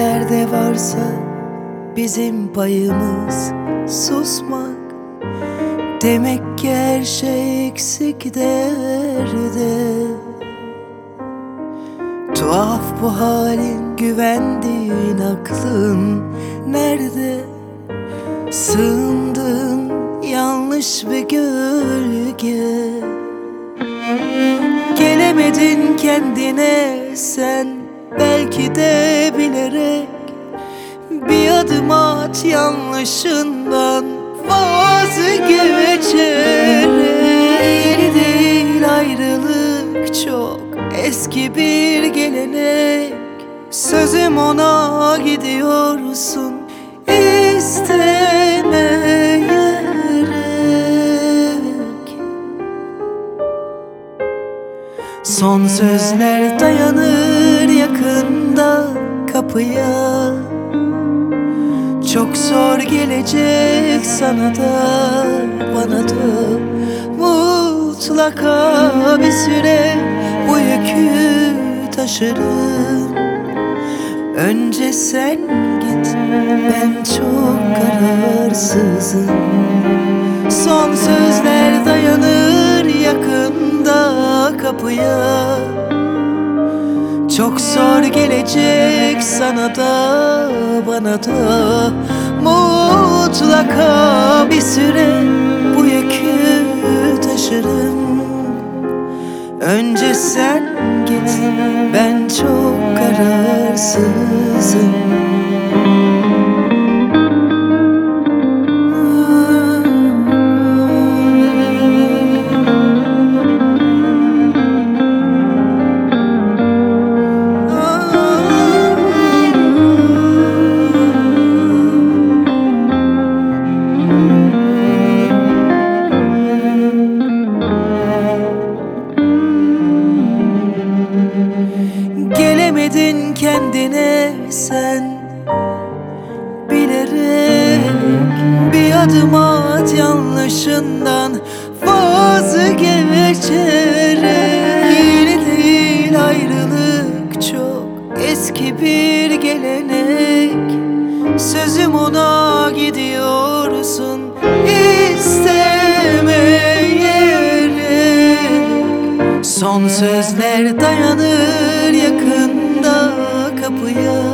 Nelerde varsa bizim payımız susmak. Demek ki her şey eksik derde. Tuhaf bu halin, güvendiğin aklın nerede? Sığındığın yanlış bir gölge. Gelemedin kendine sen, belki de bilerek. Bir adım at yanlışından vazgeçerek. Yeni değil ayrılık, çok eski bir gelenek. Sözüm ona, gidiyorsun istemeyerek. Son sözler dayanır yakında kapıya. Çok zor gelecek sana da bana da. Mutlaka bir süre bu yükü taşırım. Önce sen git, ben çok kararsızım. Son sözler dayanır yakında kapıya. Çok zor gelecek sana da bana da. Mutlaka bir süre bu yükü taşırım. Önce sen git, ben çok kararsızım. Gelemedin kendine sen, bilerek. Bir adım at yanlışından vazgeçerek. Yeni değil ayrılık, çok eski bir gelenek. Sözüm ona, gidiyorsun istemeyerek. Son sözler dayanır yakında kapıya.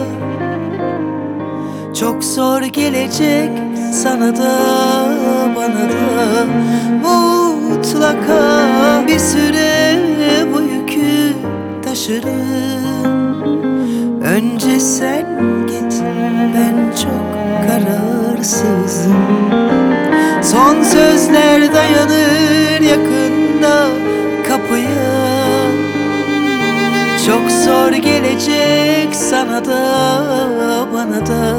Çok zor gelecek sana da bana da. Mutlaka bir süre bu yükü taşırım. Önce sen git, ben çok kararsızım. Son sözler dayanır yakında kapıya. Çok zor gelecek sana da bana da.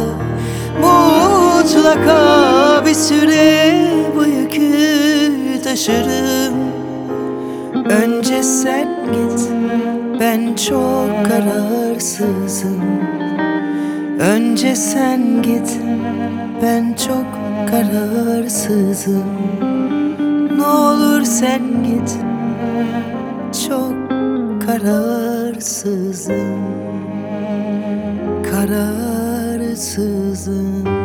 Mutlaka bir süre bu yükü taşırım. Önce sen git, ben çok kararsızım. Önce sen git, ben çok kararsızım. Ne olur sen git, çok kararsızım. Kararsızım.